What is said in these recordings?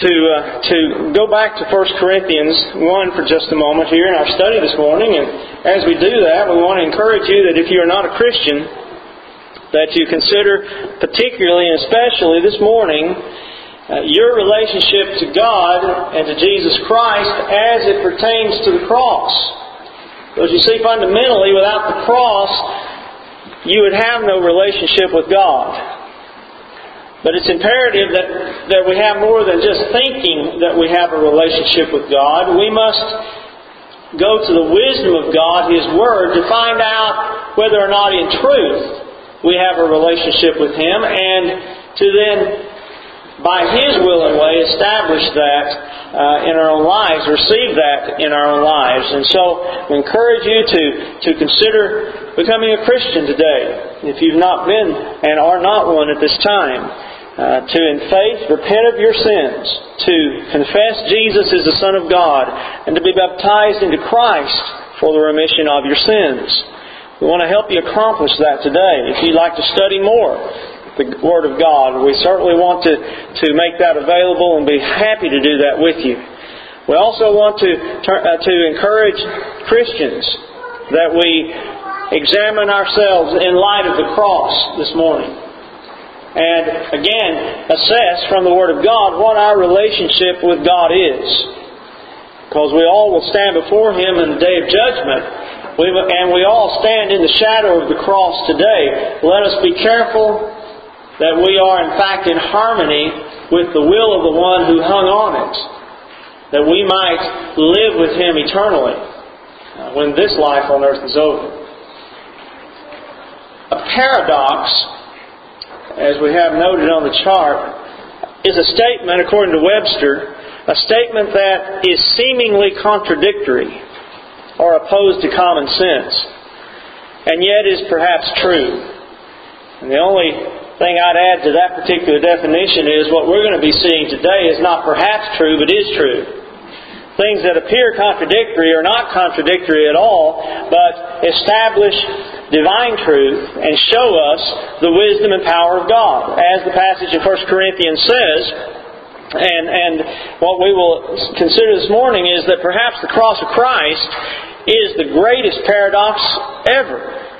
to go back to 1 Corinthians 1 for just a moment here in our study this morning. And as we do that, we want to encourage you that if you are not a Christian, that you consider particularly and especially this morning your relationship to God and to Jesus Christ as it pertains to the cross. Because you see, fundamentally, without the cross, you would have no relationship with God. But it's imperative that we have more than just thinking that we have a relationship with God. We must go to the wisdom of God, His Word, to find out whether or not in truth we have a relationship with Him, and to then, by His will and way, establish that in our own lives, receive that in our own lives. And so we encourage you to consider becoming a Christian today, if you've not been and are not one at this time. To in faith repent of your sins, to confess Jesus is the Son of God, and to be baptized into Christ for the remission of your sins. We want to help you accomplish that today. If you'd like to study more the Word of God, we certainly want to make that available and be happy to do that with you. We also want to encourage Christians that we examine ourselves in light of the cross this morning. And again, assess from the Word of God what our relationship with God is. Because we all will stand before Him in the day of judgment. And we all stand in the shadow of the cross today. Let us be careful that we are in fact in harmony with the will of the one who hung on it. That we might live with Him eternally when this life on earth is over. A paradox, as we have noted on the chart, is a statement, according to Webster, a statement that is seemingly contradictory or opposed to common sense, and yet is perhaps true. And the only thing I'd add to that particular definition is what we're going to be seeing today is not perhaps true, but is true. Things that appear contradictory are not contradictory at all, but establish divine truth and show us the wisdom and power of God. As the passage in 1 Corinthians says, and what we will consider this morning is that perhaps the cross of Christ is the greatest paradox ever.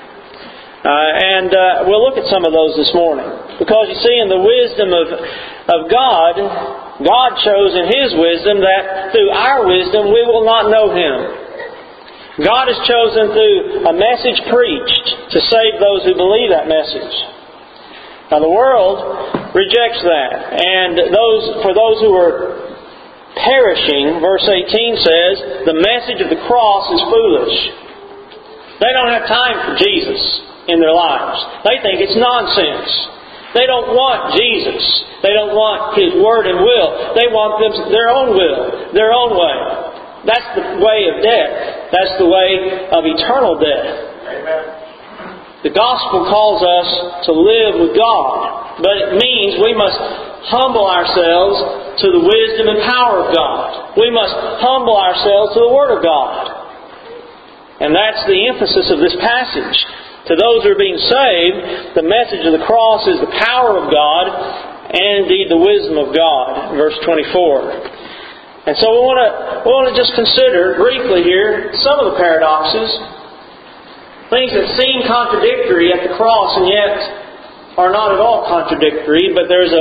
And we'll look at some of those this morning. Because you see, in the wisdom of God, God chose in His wisdom that through our wisdom we will not know Him. God has chosen through a message preached to save those who believe that message. Now the world rejects that. And for those who are perishing, verse 18 says, the message of the cross is foolish. They don't have time for Jesus in their lives. They think it's nonsense. They don't want Jesus. They don't want His Word and will. They want their own will, their own way. That's the way of death. That's the way of eternal death. Amen. The gospel calls us to live with God, but it means we must humble ourselves to the wisdom and power of God. We must humble ourselves to the Word of God. And that's the emphasis of this passage. To those who are being saved, the message of the cross is the power of God and indeed the wisdom of God. Verse 24. And so we want to just consider briefly here some of the paradoxes, things that seem contradictory at the cross and yet are not at all contradictory, but there's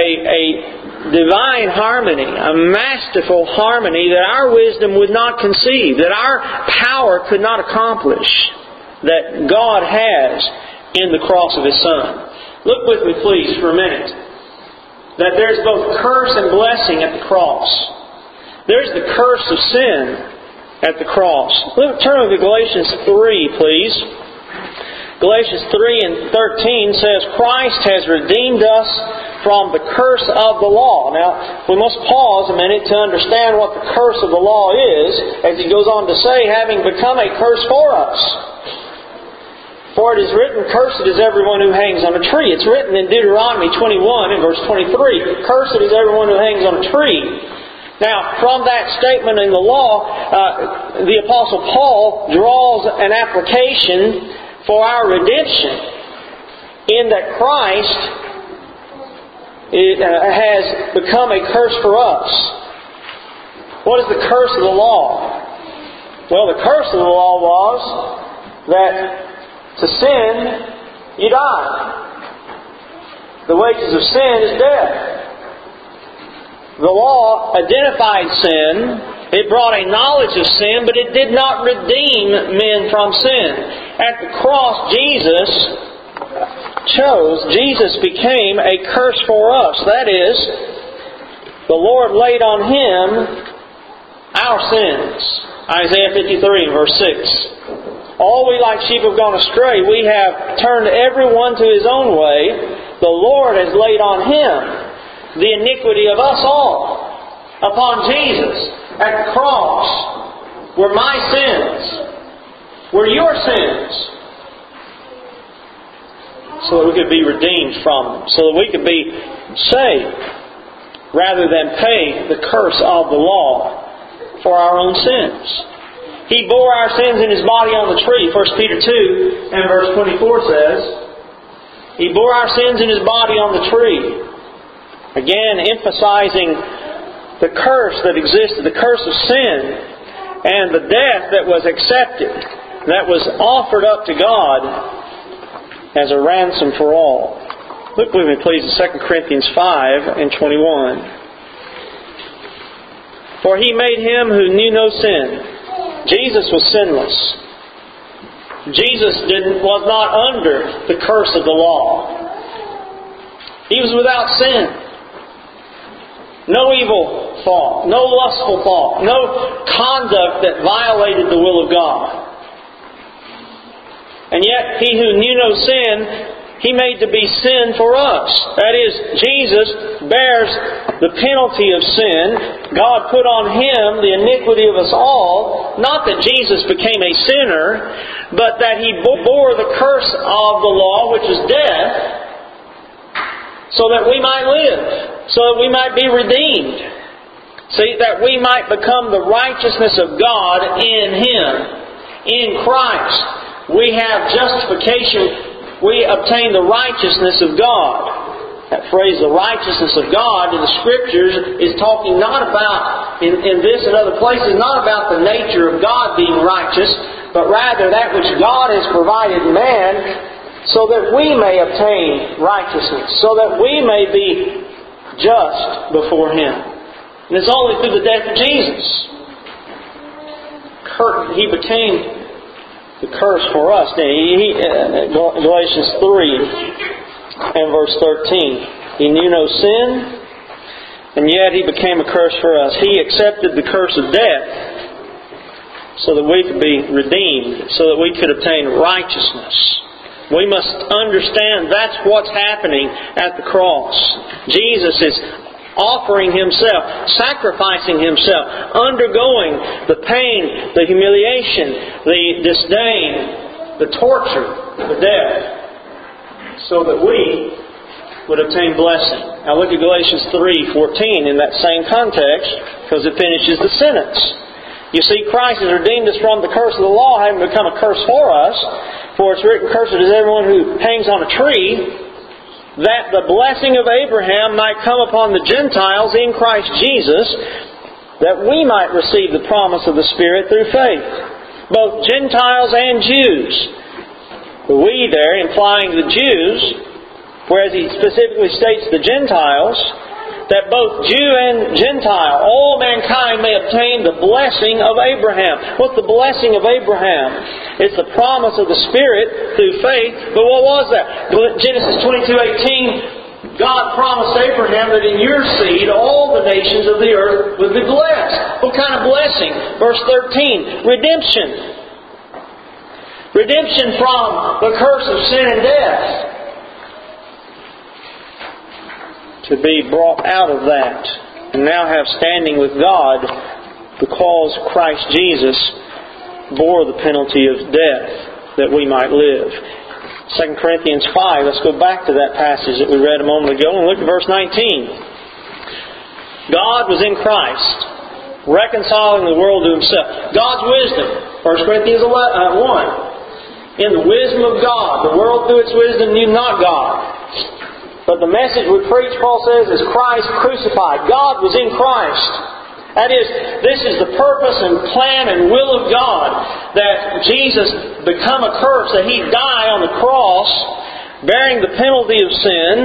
a divine harmony, a masterful harmony that our wisdom would not conceive, that our power could not accomplish, that God has in the cross of His Son. Look with me please for a minute, that there's both curse and blessing at the cross. There's the curse of sin at the cross. Turn to Galatians 3, please. Galatians 3 and 13 says, Christ has redeemed us from the curse of the law. Now, we must pause a minute to understand what the curse of the law is, as he goes on to say, having become a curse for us. For it is written, cursed is everyone who hangs on a tree. It's written in Deuteronomy 21 and verse 23, cursed is everyone who hangs on a tree. Now, from that statement in the law, the Apostle Paul draws an application for our redemption, in that Christ it has become a curse for us. What is the curse of the law? Well, the curse of the law was that to sin, you die. The wages of sin is death. The law identified sin. It brought a knowledge of sin, but it did not redeem men from sin. At the cross, Jesus became a curse for us. That is, the Lord laid on Him our sins. Isaiah 53 verse 6. All we like sheep have gone astray. We have turned everyone to his own way. The Lord has laid on Him the iniquity of us all. Upon Jesus at the cross were my sins, were your sins, so that we could be redeemed from them, so that we could be saved, rather than pay the curse of the law for our own sins. He bore our sins in His body on the tree. 1 Peter 2 and verse 24 says, He bore our sins in His body on the tree. Again, emphasizing the curse that existed, the curse of sin, and the death that was accepted, that was offered up to God as a ransom for all. Look with me, please, at 2 Corinthians 5 and 21. For He made Him who knew no sin. Jesus was sinless. Jesus was not under the curse of the law. He was without sin. No evil thought, no lustful thought, no conduct that violated the will of God. And yet, He who knew no sin, He made to be sin for us. That is, Jesus bears the penalty of sin. God put on Him the iniquity of us all. Not that Jesus became a sinner, but that He bore the curse of the law, which is death, so that we might live, so that we might be redeemed. See, that we might become the righteousness of God in Him, in Christ. We have justification. We obtain the righteousness of God. That phrase, the righteousness of God, in the Scriptures is talking not about, in this and other places, not about the nature of God being righteous, but rather that which God has provided man so that we may obtain righteousness, so that we may be just before Him. And it's only through the death of Jesus. He became the curse for us. Galatians 3 and verse 13. He knew no sin, and yet He became a curse for us. He accepted the curse of death so that we could be redeemed, so that we could obtain righteousness. We must understand that's what's happening at the cross. Jesus is offering Himself, sacrificing Himself, undergoing the pain, the humiliation, the disdain, the torture, the death, so that we would obtain blessing. Now look at Galatians 3:14 in that same context, because it finishes the sentence. You see, Christ has redeemed us from the curse of the law, having become a curse for us. For it's written, cursed is everyone who hangs on a tree, that the blessing of Abraham might come upon the Gentiles in Christ Jesus, that we might receive the promise of the Spirit through faith. Both Gentiles and Jews. The we there implying the Jews, whereas he specifically states the Gentiles, that both Jew and Gentile, all mankind may obtain the blessing of Abraham. What's the blessing of Abraham? It's the promise of the Spirit through faith. But what was that? Genesis 22:18, God promised Abraham that in your seed all the nations of the earth would be blessed. What kind of blessing? Verse 13, redemption. Redemption from the curse of sin and death. To be brought out of that and now have standing with God because Christ Jesus bore the penalty of death that we might live. 2 Corinthians 5, let's go back to that passage that we read a moment ago and look at verse 19. God was in Christ, reconciling the world to Himself. God's wisdom, 1 Corinthians 1. In the wisdom of God, the world through its wisdom knew not God. But the message we preach, Paul says, is Christ crucified. God was in Christ. That is, this is the purpose and plan and will of God, that Jesus become a curse, that He die on the cross, bearing the penalty of sin.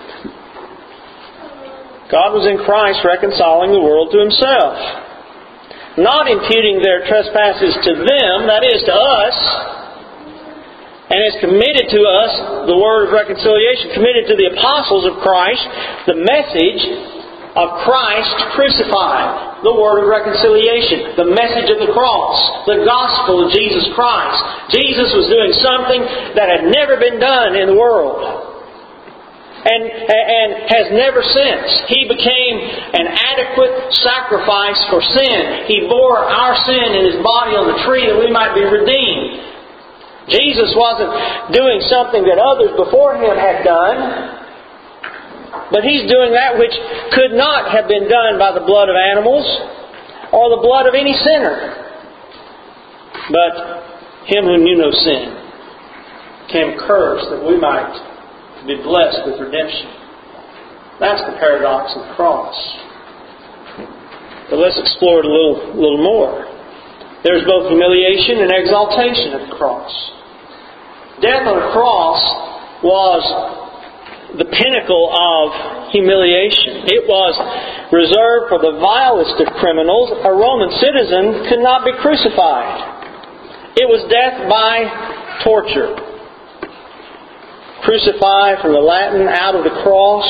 God was in Christ reconciling the world to Himself, not imputing their trespasses to them, that is, to us, and has committed to us the word of reconciliation, committed to the apostles of Christ the message of Christ crucified, the word of reconciliation, the message of the cross, the gospel of Jesus Christ. Jesus was doing something that had never been done in the world, and has never since. He became an adequate sacrifice for sin. He bore our sin in His body on the tree that we might be redeemed. Jesus wasn't doing something that others before Him had done, but He's doing that which could not have been done by the blood of animals or the blood of any sinner. But Him who knew no sin became cursed that we might be blessed with redemption. That's the paradox of the cross. But let's explore it a little more. There's both humiliation and exaltation at the cross. Death on the cross was the pinnacle of humiliation. It was reserved for the vilest of criminals. A Roman citizen could not be crucified. It was death by torture. Crucify, from the Latin, out of the cross.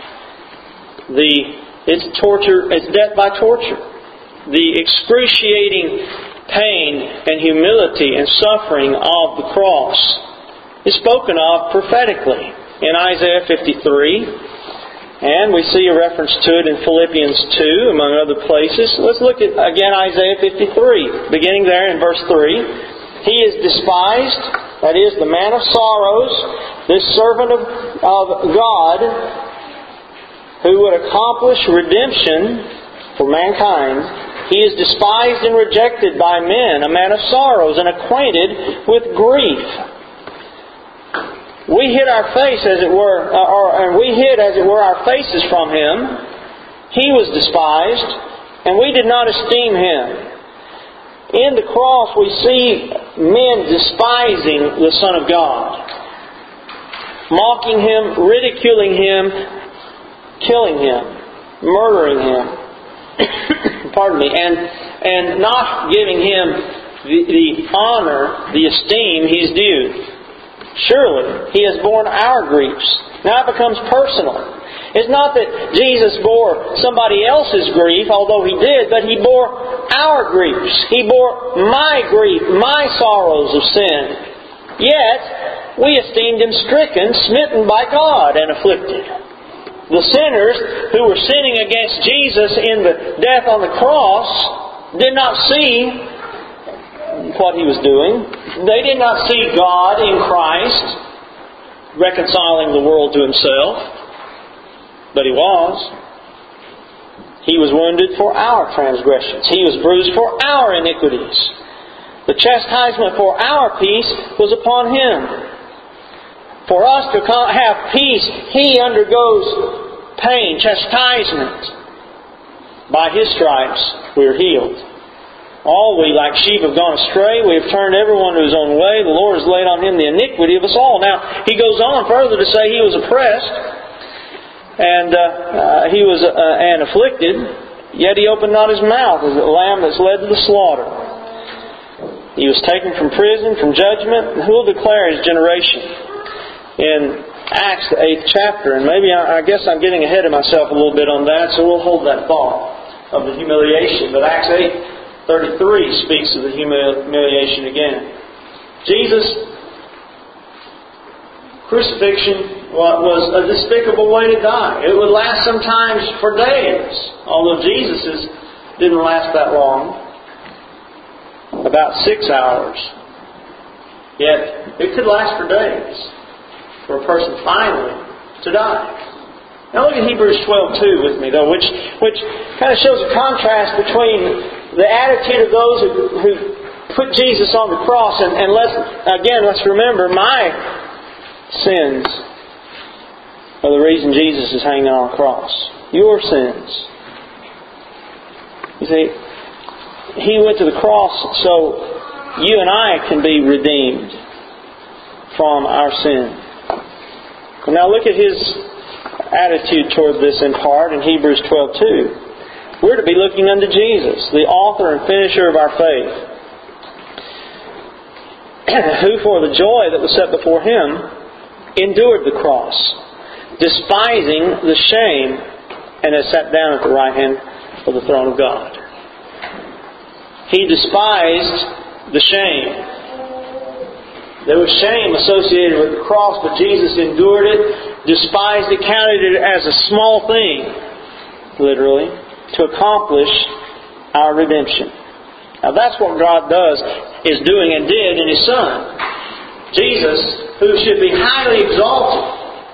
It's death by torture. The excruciating pain and humility and suffering of the cross is spoken of prophetically in Isaiah 53, and we see a reference to it in Philippians 2, among other places. Let's look at, again, Isaiah 53, beginning there in verse 3. He is despised, that is, the man of sorrows, this servant of God, who would accomplish redemption for mankind. He is despised and rejected by men, a man of sorrows and acquainted with grief. We hid our face, as it were, and we hid, as it were, our faces from Him. He was despised, and we did not esteem Him. In the cross, we see men despising the Son of God, mocking Him, ridiculing Him, killing Him, murdering Him. Pardon me, and not giving Him the honor, the esteem He's due. Surely He has borne our griefs. Now it becomes personal. It's not that Jesus bore somebody else's grief, although He did, but He bore our griefs. He bore my grief, my sorrows of sin. Yet we esteemed Him stricken, smitten by God, and afflicted. The sinners who were sinning against Jesus in the death on the cross did not see what He was doing. They did not see God in Christ reconciling the world to Himself. But He was. He was wounded for our transgressions. He was bruised for our iniquities. The chastisement for our peace was upon Him. For us to have peace, He undergoes pain, chastisement. By His stripes we are healed. All we like sheep have gone astray. We have turned everyone to his own way. The Lord has laid on Him the iniquity of us all. Now, He goes on further to say He was oppressed and He was afflicted, yet He opened not His mouth as a lamb that's led to the slaughter. He was taken from prison, from judgment. Who will declare His generation? In Acts, the 8th chapter, and maybe I guess I'm getting ahead of myself a little bit on that, so we'll hold that thought of the humiliation. But Acts 8:33 speaks of the humiliation again. Jesus' crucifixion was a despicable way to die. It would last sometimes for days, although Jesus's didn't last that long, about 6 hours. Yet it could last for days for a person finally to die. Now look at Hebrews 12:2 with me, though, which kind of shows a contrast between the attitude of those who put Jesus on the cross, and let's remember my sins are the reason Jesus is hanging on a cross. Your sins. You see, He went to the cross so you and I can be redeemed from our sin. Now look at His attitude toward this in part in Hebrews 12:2. We're to be looking unto Jesus, the author and finisher of our faith, who for the joy that was set before Him endured the cross, despising the shame, and has sat down at the right hand of the throne of God. He despised the shame. There was shame associated with the cross, but Jesus endured it, despised it, counted it as a small thing, literally, to accomplish our redemption. Now that's what God is doing and did in His Son. Jesus, who should be highly exalted,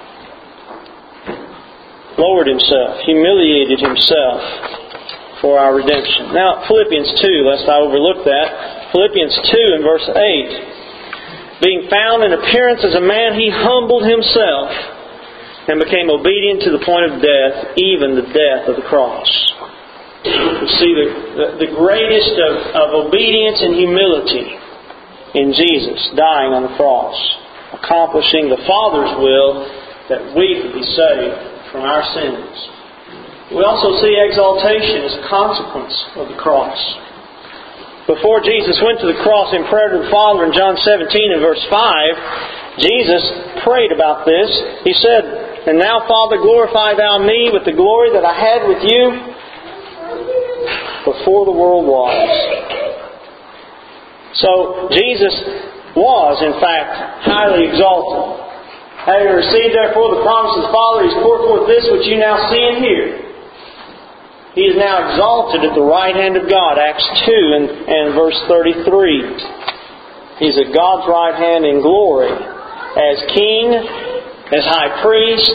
lowered Himself, humiliated Himself for our redemption. Now Philippians 2, lest I overlook that. Philippians 2 and verse 8. Being found in appearance as a man, He humbled Himself and became obedient to the point of death, even the death of the cross. We see the greatest of obedience and humility in Jesus dying on the cross, accomplishing the Father's will that we could be saved from our sins. We also see exaltation as a consequence of the cross. Before Jesus went to the cross in prayer to the Father in John 17 and verse 5, Jesus prayed about this. He said, "And now, Father, glorify Thou me with the glory that I had with You before the world was." So Jesus was, in fact, highly exalted. Having received, therefore, the promise of the Father, He's poured forth this which you now see and hear. He is now exalted at the right hand of God. Acts 2 and verse 33. He's at God's right hand in glory as King, as High Priest,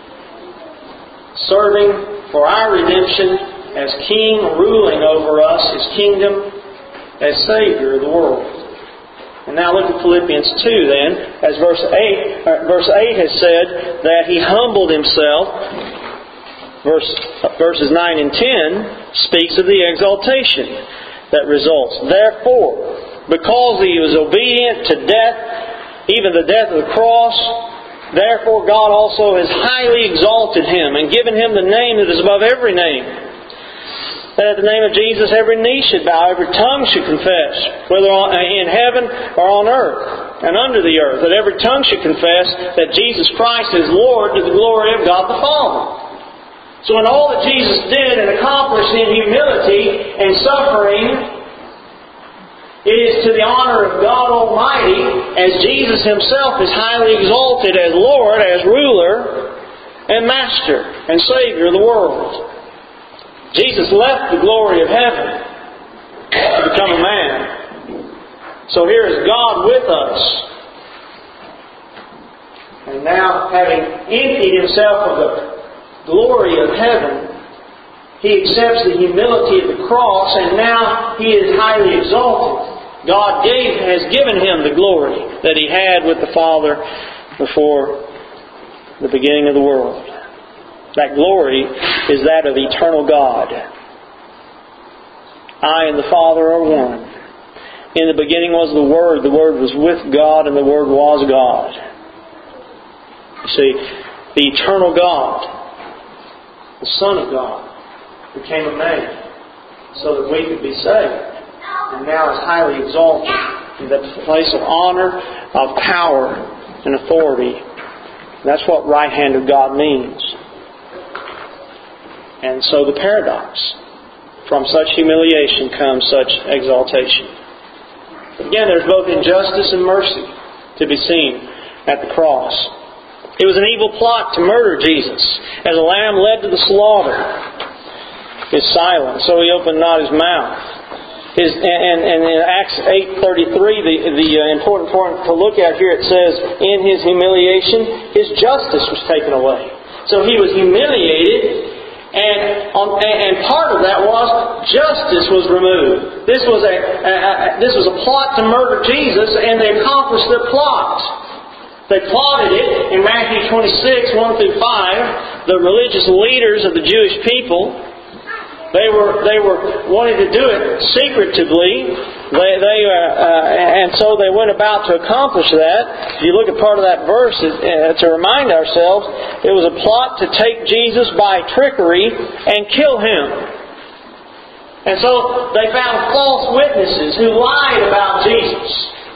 serving for our redemption, as King, ruling over us, His kingdom, as Savior of the world. And now look at Philippians 2 then, as verse 8 has said that He humbled Himself. Verses 9 and 10 speaks of the exaltation that results. Therefore, because He was obedient to death, even the death of the cross, therefore God also has highly exalted Him and given Him the name that is above every name. That at the name of Jesus every knee should bow, every tongue should confess, whether in heaven or on earth and under the earth, that every tongue should confess that Jesus Christ is Lord to the glory of God the Father. So in all that Jesus did and accomplished in humility and suffering, it is to the honor of God Almighty, as Jesus Himself is highly exalted as Lord, as ruler, and Master, and Savior of the world. Jesus left the glory of heaven to become a man. So here is God with us. And now, having emptied Himself of the glory of heaven, He accepts the humility of the cross, and now He is highly exalted. God has given Him the glory that He had with the Father before the beginning of the world. That glory is that of eternal God. I and the Father are one. In the beginning was the Word was with God, and the Word was God. You see, the eternal God, the Son of God, became a man so that we could be saved, and now is highly exalted in the place of honor, of power, and authority. That's what right hand of God means. And so the paradox, from such humiliation comes such exaltation. Again, there's both injustice and mercy to be seen at the cross. It was an evil plot to murder Jesus. As a lamb led to the slaughter is silent, so He opened not His mouth. And in Acts 8:33, the important point to look at here, it says, in His humiliation, His justice was taken away. So He was humiliated, and part of that was justice was removed. This was a plot to murder Jesus, and they accomplished their plot. They plotted it in Matthew 26, 1 through 5. The religious leaders of the Jewish people, they were wanting to do it secretively. And so they went about to accomplish that. If you look at part of that verse, to remind ourselves, it was a plot to take Jesus by trickery and kill Him. And so they found false witnesses who lied about Jesus.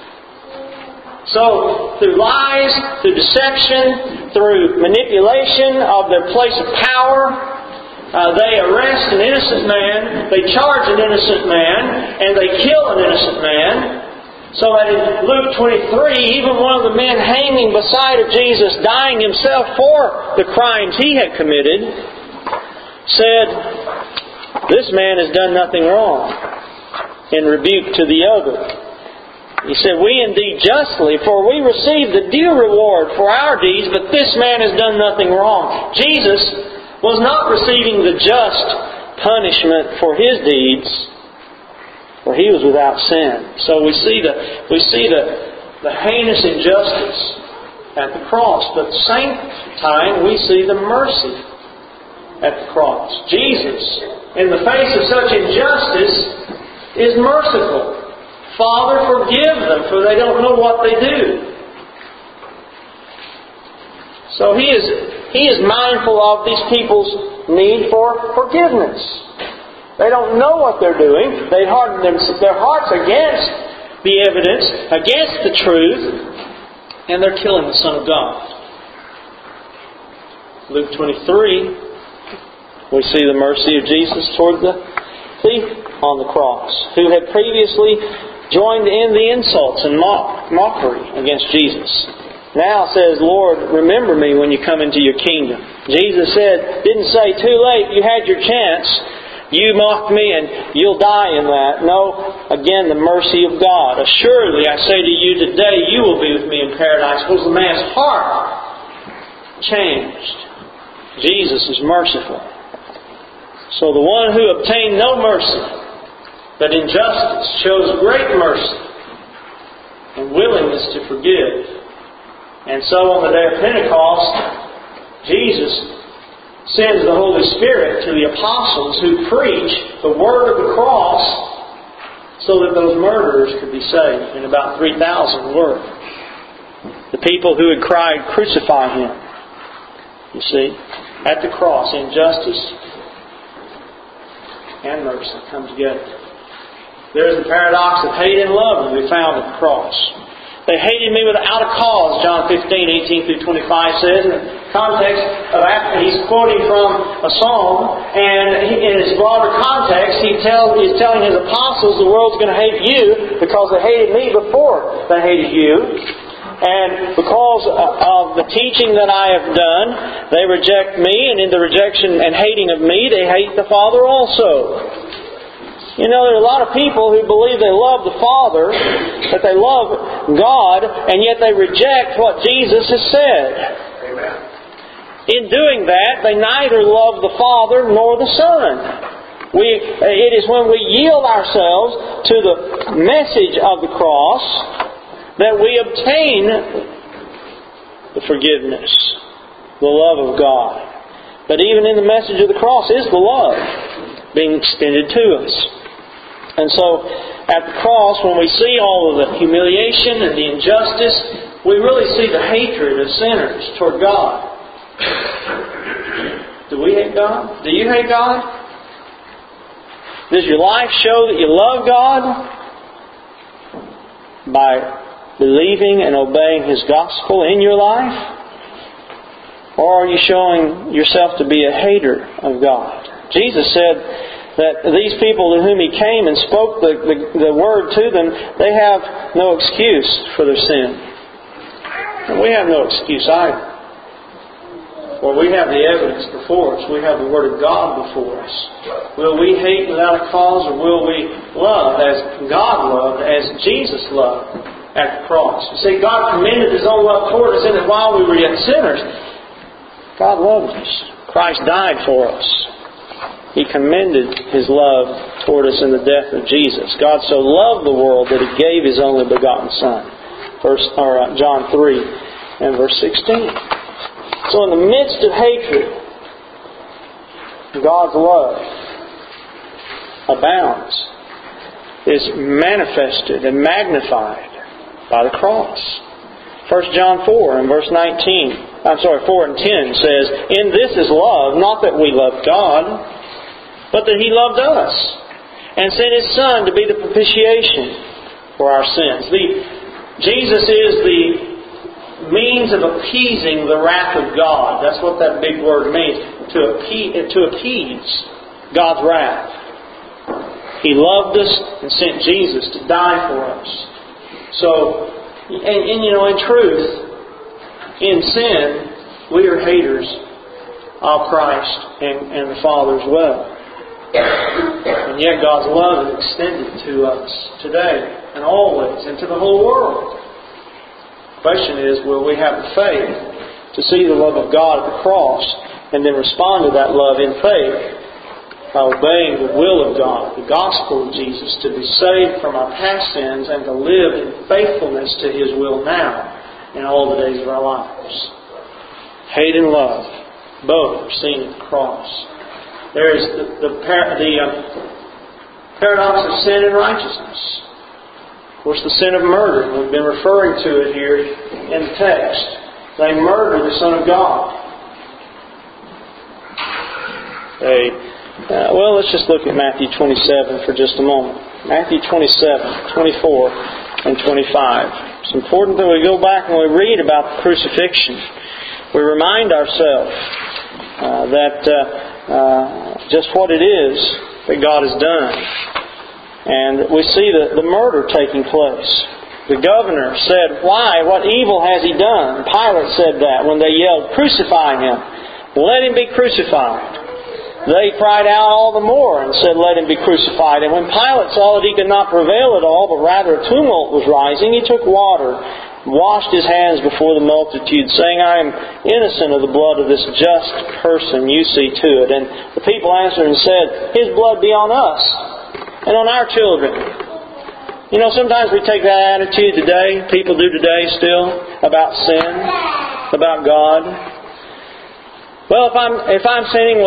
So, through lies, through deception, through manipulation of their place of power, they arrest an innocent man, they charge an innocent man, and they kill an innocent man. So that in Luke 23, even one of the men hanging beside of Jesus, dying himself for the crimes he had committed, said, "This man has done nothing wrong," in rebuke to the other. He said, "We indeed justly, for we received the due reward for our deeds, but this man has done nothing wrong." Jesus was not receiving the just punishment for His deeds, for He was without sin. So we see the heinous injustice at the cross, but at the same time we see the mercy at the cross. Jesus, in the face of such injustice, is merciful. "Father, forgive them, for they don't know what they do." So He is mindful of these people's need for forgiveness. They don't know what they're doing. They harden their hearts against the evidence, against the truth, and they're killing the Son of God. Luke 23, we see the mercy of Jesus toward the thief on the cross, who had previously joined in the insults and mockery against Jesus. Now says, "Lord, remember me when you come into your kingdom." Jesus didn't say, "Too late, you had your chance. You mocked me and you'll die in that." No, again, the mercy of God. "Assuredly, I say to you today, you will be with me in paradise." Was the man's heart changed? Jesus is merciful. So the one who obtained no mercy, but injustice, shows great mercy and willingness to forgive. And so on the day of Pentecost, Jesus sends the Holy Spirit to the apostles who preach the word of the cross so that those murderers could be saved. And about 3,000 were. The people who had cried, "Crucify Him." You see, at the cross, injustice and mercy come together. There's the paradox of hate and love that we found at the cross. They hated me without a cause, John 15, 18 through 25 says. In the context of after he's quoting from a psalm, and in its broader context, he's telling His apostles the world's going to hate you because they hated me before they hated you. And because of the teaching that I have done, they reject me, and in the rejection and hating of me, they hate the Father also. You know, there are a lot of people who believe they love the Father, that they love God, and yet they reject what Jesus has said. Amen. In doing that, they neither love the Father nor the Son. It is when we yield ourselves to the message of the cross that we obtain the forgiveness, the love of God. But even in the message of the cross is the love being extended to us. And so, at the cross, when we see all of the humiliation and the injustice, we really see the hatred of sinners toward God. Do we hate God? Do you hate God? Does your life show that you love God? By believing and obeying His gospel in your life? Or are you showing yourself to be a hater of God? Jesus said that these people to whom He came and spoke the word to them, they have no excuse for their sin. And we have no excuse either. For we have the evidence before us. We have the Word of God before us. Will we hate without a cause, or will we love as God loved, as Jesus loved at the cross? You see, God commended His own love toward us in that while we were yet sinners, God loved us. Christ died for us. He commended His love toward us in the death of Jesus. God so loved the world that He gave His only begotten Son. John 3. and verse 16. So in the midst of hatred, God's love abounds, is manifested and magnified by the cross. 1 John 4 and verse 4 and 10 says, "In this is love, not that we loved God, but that He loved us, and sent His Son to be the propitiation for our sins." Jesus is the means of appeasing the wrath of God. That's what that big word means, to appease God's wrath. He loved us and sent Jesus to die for us. So, in truth, in sin, we are haters of Christ and the Father as well. And yet God's love is extended to us today and always and to the whole world. The question is, will we have the faith to see the love of God at the cross and then respond to that love in faith by obeying the will of God, the gospel of Jesus, to be saved from our past sins and to live in faithfulness to His will now in all the days of our lives. Hate and love, both are seen at the cross. There is the paradox of sin and righteousness. Of course, the sin of murder. We've been referring to it here in the text. They murdered the Son of God. Let's just look at Matthew 27 for just a moment. Matthew 27, 24, and 25. It's important that we go back and we read about the crucifixion. We remind ourselves that just what it is that God has done. And we see the murder taking place. The governor said, "Why? What evil has He done?" Pilate said that when they yelled, "Crucify Him! Let Him be crucified!" They cried out all the more and said, "Let Him be crucified." And when Pilate saw that he could not prevail at all, but rather a tumult was rising, he took water, washed his hands before the multitude, saying, "I am innocent of the blood of this just person. You see to it." And the people answered and said, "His blood be on us and on our children." Sometimes we take that attitude today, people do today still, about sin, about God. Well, if I'm sinning,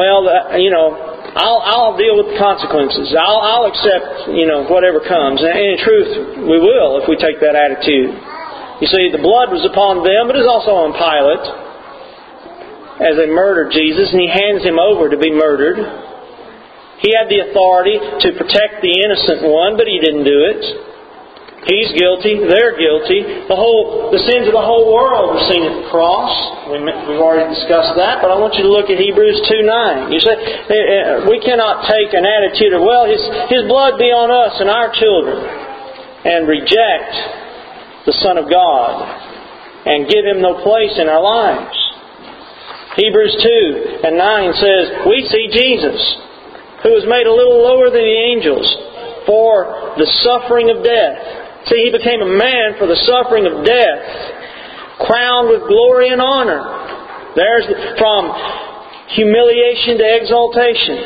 I'll deal with the consequences. I'll accept, whatever comes. And in truth, we will if we take that attitude. You see, the blood was upon them, but it's also on Pilate as they murdered Jesus, and he hands Him over to be murdered. He had the authority to protect the innocent one, but He didn't do it. He's guilty. They're guilty. The sins of the whole world are seen at the cross. We've already discussed that, but I want you to look at Hebrews 2:9. You say, we cannot take an attitude of, His blood be on us and our children, and reject the Son of God and give Him no place in our lives. Hebrews 2:9 says, we see Jesus, who was made a little lower than the angels for the suffering of death. See, He became a man for the suffering of death, crowned with glory and honor. There's from humiliation to exaltation.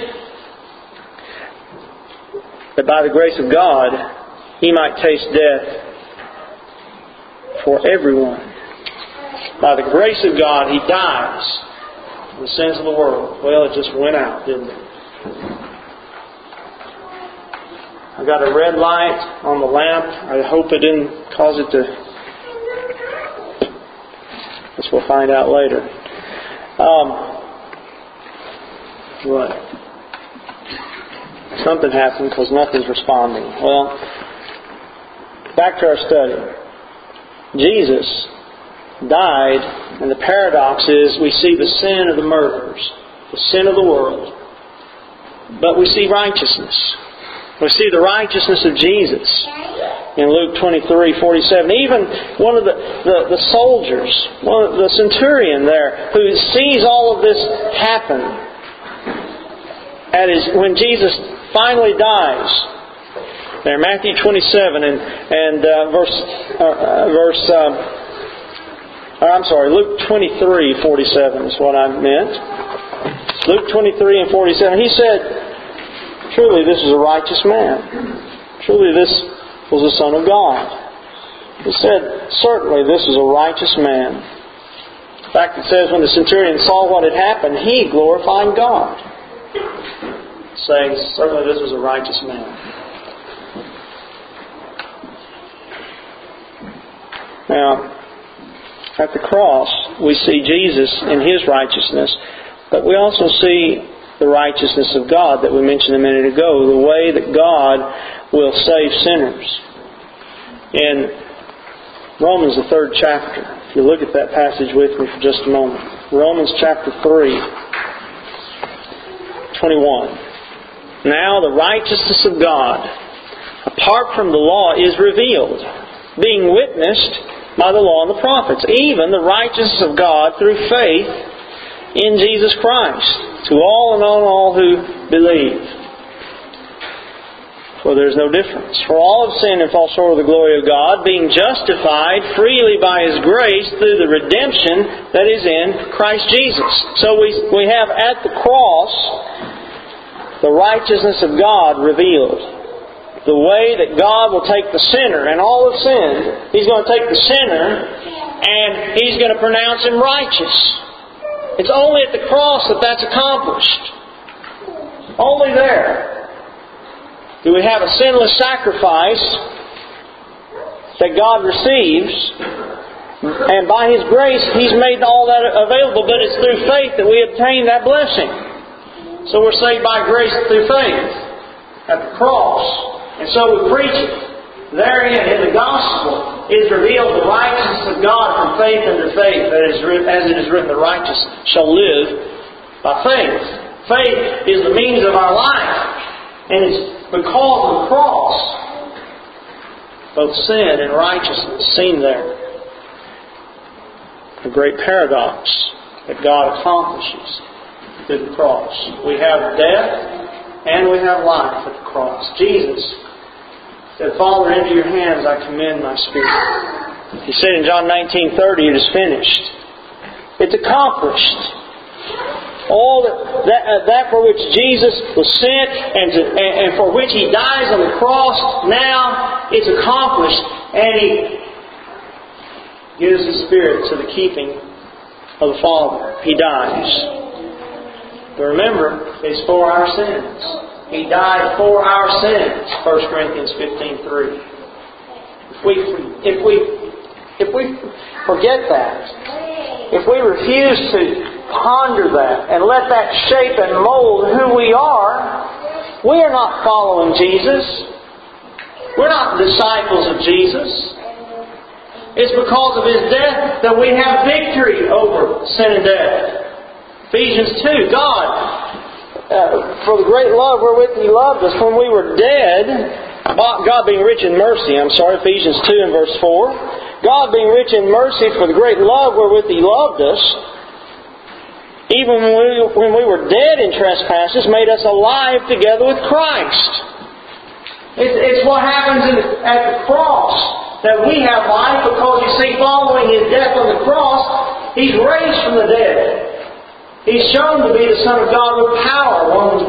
That by the grace of God, He might taste death for everyone. By the grace of God, He dies for the sins of the world. Well, it just went out, didn't it? I got a red light on the lamp. I hope it didn't cause it to... Guess we'll find out later. What? Something happened because nothing's responding. Well, back to our study. Jesus died, and the paradox is we see the sin of the murderers, the sin of the world, but we see righteousness. We see the righteousness of Jesus in Luke 23:47. Even one of the soldiers, the centurion there, who sees all of this happen, when Jesus finally dies. There, Matthew 27 Luke 23:47 is what I meant. Luke 23:47. He said, "Truly this is a righteous man. Truly this was the Son of God." He said, certainly this is a righteous man. In fact, it says when the centurion saw what had happened, he glorified God, saying, certainly this was a righteous man. Now, at the cross, we see Jesus in His righteousness, but we also see the righteousness of God that we mentioned a minute ago, the way that God will save sinners. In Romans, the 3rd chapter, if you look at that passage with me for just a moment. Romans chapter 3, 21. Now the righteousness of God, apart from the law, is revealed, being witnessed by the law and the prophets, even the righteousness of God through faith in Jesus Christ, to all and on all who believe. For there is no difference. For all have sinned and fall short of the glory of God, being justified freely by His grace through the redemption that is in Christ Jesus. So we have at the cross the righteousness of God revealed. The way that God will take the sinner, and all have sinned, He's going to take the sinner and He's going to pronounce him righteous. It's only at the cross that that's accomplished. Only there do we have a sinless sacrifice that God receives, and by His grace He's made all that available, but it's through faith that we obtain that blessing. So we're saved by grace through faith at the cross. And so we preach it. Therein, in the gospel, is revealed the righteousness of God from faith unto faith, as it is written, the righteous shall live by faith. Faith is the means of our life. And it's because of the cross, both sin and righteousness seen there. A great paradox that God accomplishes through the cross. We have death and we have life at the cross. Jesus said, Father, into your hands I commend my spirit. He said in John 19:30, it is finished. It's accomplished. All that for which Jesus was sent and for which He dies on the cross, now it's accomplished. And He gives His Spirit to the keeping of the Father. He dies. But remember, it's for our sins. He died for our sins. 1 Corinthians 15:3. If we forget that, if we refuse to ponder that and let that shape and mold who we are not following Jesus. We're not disciples of Jesus. It's because of His death that we have victory over sin and death. Ephesians 2, for the great love wherewith He loved us when we were dead, God being rich in mercy, Ephesians 2 and verse 4. God being rich in mercy for the great love wherewith He loved us, even when we were dead in trespasses, made us alive together with Christ. It's what happens at the cross that we have life, because you see, following His death on the cross, He's raised from the dead. He's shown to be the Son of God with power, Romans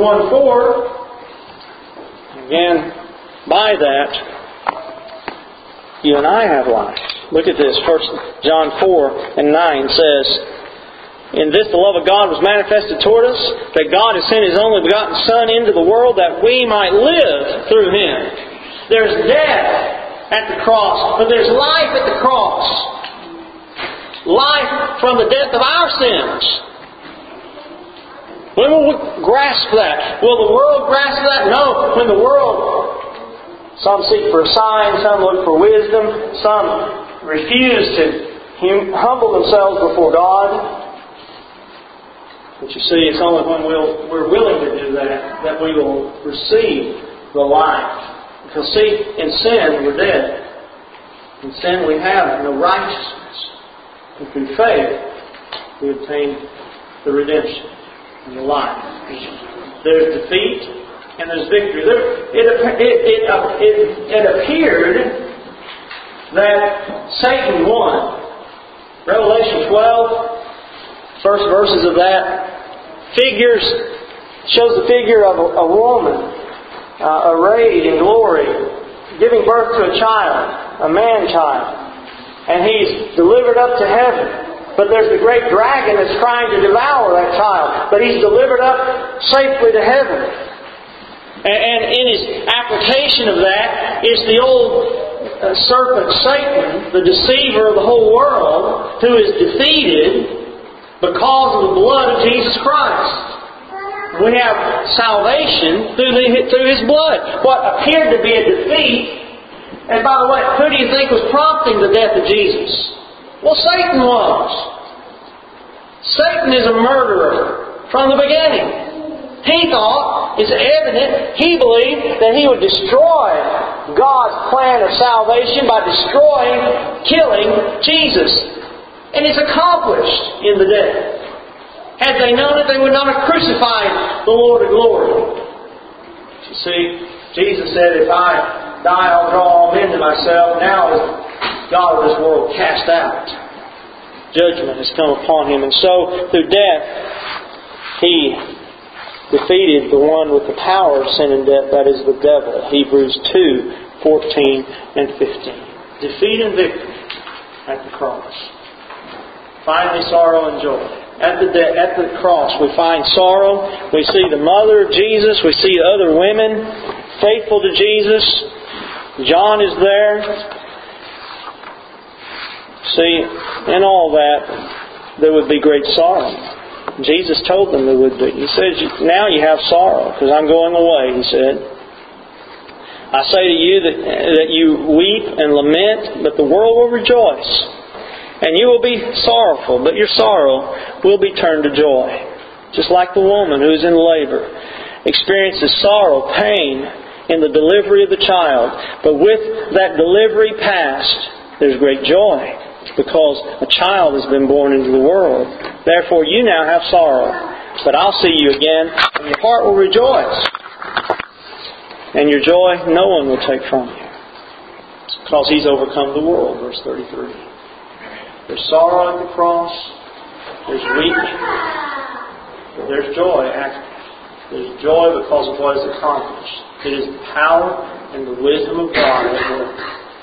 1:4. Again, by that, you and I have life. Look at this. 1 John 4 and 9 says, In this the love of God was manifested toward us, that God has sent His only begotten Son into the world that we might live through Him. There's death at the cross, but there's life at the cross. Life from the death of our sins. When will we grasp that? Will the world grasp that? No. When the world, some seek for a sign, some look for wisdom, some refuse to humble themselves before God. But you see, it's only when we're willing to do that we will receive the life. Because see, in sin we're dead. In sin we have no righteousness. And through faith we obtain the redemption and the life. There's defeat and there's victory. It appeared that Satan won. Revelation 12, first verses of that, shows the figure of a woman arrayed in glory, giving birth to a child, a man-child. And he's delivered up to heaven. But there's the great dragon that's trying to devour that child. But he's delivered up safely to heaven. And in his application of that is the old serpent Satan, the deceiver of the whole world, who is defeated because of the blood of Jesus Christ. We have salvation through His blood. What appeared to be a defeat, and by the way, who do you think was prompting the death of Jesus? Well, Satan was. Satan is a murderer from the beginning. He thought, it's evident, he believed that he would destroy God's plan of salvation by killing Jesus. And it's accomplished in the death. Had they known it, they would not have crucified the Lord of glory. You see, Jesus said, if I die, I'll draw all men to myself. Now is God of this world cast out. Judgment has come upon Him. And so, through death, He defeated the one with the power of sin and death, that is the devil. Hebrews 2:14 and 15. Defeat and victory at the cross. Finally, sorrow and joy. At the cross, we find sorrow. We see the mother of Jesus. We see other women faithful to Jesus. John is there. See, in all that, there would be great sorrow. Jesus told them there would be. He says, now you have sorrow, because I'm going away, He said. I say to you that you weep and lament, but the world will rejoice. And you will be sorrowful, but your sorrow will be turned to joy. Just like the woman who is in labor experiences sorrow, pain in the delivery of the child. But with that delivery past, there's great joy. Because a child has been born into the world. Therefore you now have sorrow. But I'll see you again, and your heart will rejoice. And your joy no one will take from you. It's because He's overcome the world, verse 33. There's sorrow at the cross. There's weeping. But there's joy after. There's joy because of what is accomplished. It is the power and the wisdom of God at work.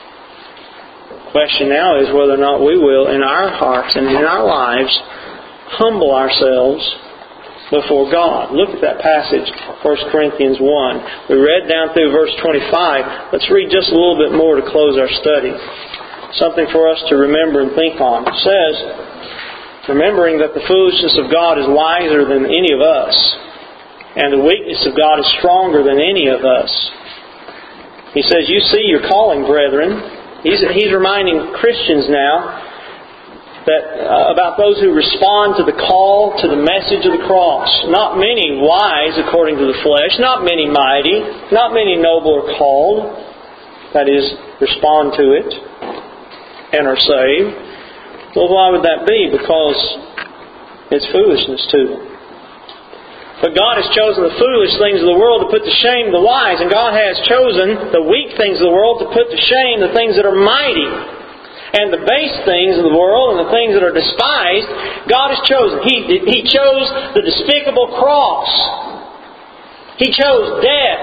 The question now is whether or not we will, in our hearts and in our lives, humble ourselves before God. Look at that passage, 1 Corinthians 1. We read down through verse 25. Let's read just a little bit more to close our study. Something for us to remember and think on. It says, remembering that the foolishness of God is wiser than any of us, and the weakness of God is stronger than any of us. He says, you see your calling, brethren. He's reminding Christians now that about those who respond to the call, to the message of the cross. Not many wise according to the flesh, not many mighty, not many noble are called. That is, respond to it and are saved. Well, why would that be? Because it's foolishness to them. But God has chosen the foolish things of the world to put to shame the wise. And God has chosen the weak things of the world to put to shame the things that are mighty. And the base things of the world and the things that are despised, God has chosen. He chose the despicable cross. He chose death.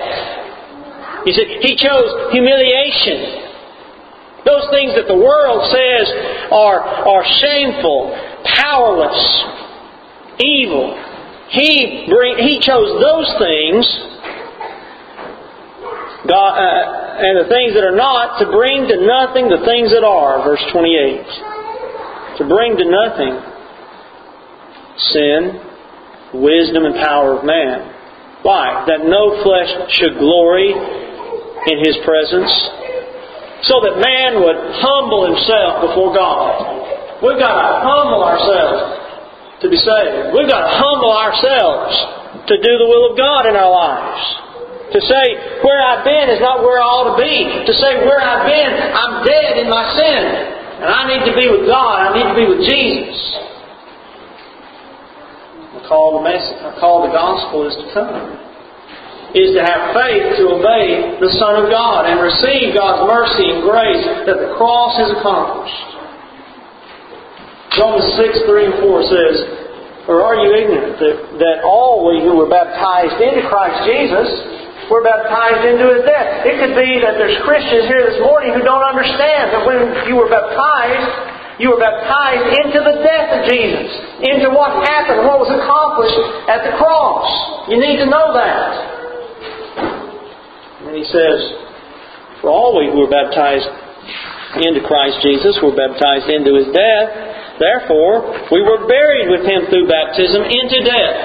He chose humiliation. Those things that the world says are shameful, powerless, evil. He chose those things, God, and the things that are not, to bring to nothing the things that are. Verse 28. To bring to nothing sin, wisdom, and power of man. Why? That no flesh should glory in His presence, so that man would humble himself before God. We've got to humble ourselves to be saved. We've got to humble ourselves to do the will of God in our lives. To say, where I've been is not where I ought to be. To say, where I've been, I'm dead in my sin. And I need to be with God. I need to be with Jesus. The call to the gospel is to come. Is to have faith to obey the Son of God and receive God's mercy and grace that the cross has accomplished. Romans 6:3 and 4 says, or are you ignorant that all we who were baptized into Christ Jesus we're baptized into His death. It could be that there's Christians here this morning who don't understand that when you were baptized into the death of Jesus, into what happened, what was accomplished at the cross. You need to know that. And He says, for all we who were baptized into Christ Jesus were baptized into His death. Therefore, we were buried with Him through baptism into death.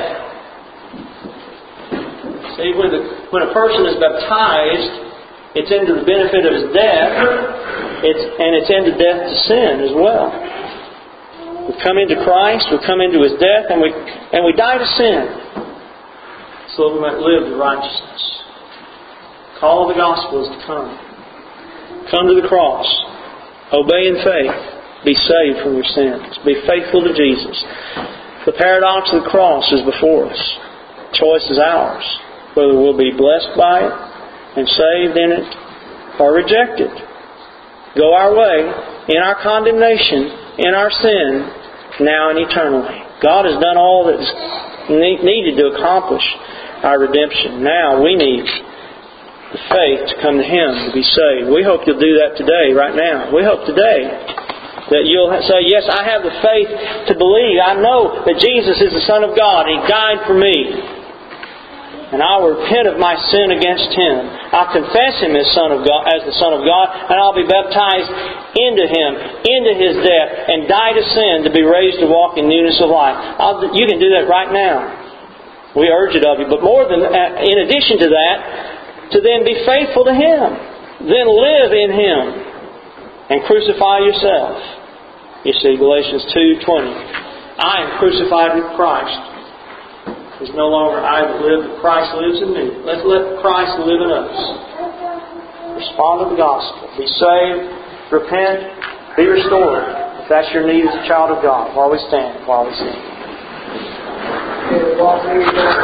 See, when a person is baptized, it's into the benefit of his death, and it's into death to sin as well. We come into Christ, we come into His death, and we die to sin, so that we might live to righteousness. Call of the gospel is to come. Come to the cross. Obey in faith. Be saved from your sins. Be faithful to Jesus. The paradox of the cross is before us. The choice is ours, whether we'll be blessed by it and saved in it or rejected. Go our way in our condemnation, in our sin, now and eternally. God has done all that is needed to accomplish our redemption. Now we need the faith to come to Him to be saved. We hope you'll do that today, right now. We hope today that you'll say, yes, I have the faith to believe. I know that Jesus is the Son of God. He died for me. And I'll repent of my sin against Him. I'll confess Him as the Son of God, and I'll be baptized into Him, into His death, and die to sin to be raised to walk in newness of life. You can do that right now. We urge it of you. But in addition to that, to then be faithful to Him. Then live in Him. And crucify yourself. You see, Galatians 2:20. I am crucified with Christ. It's no longer I that live, but Christ lives in me. Let's let Christ live in us. Respond to the gospel. Be saved. Repent. Be restored. If that's your need as a child of God. While we stand.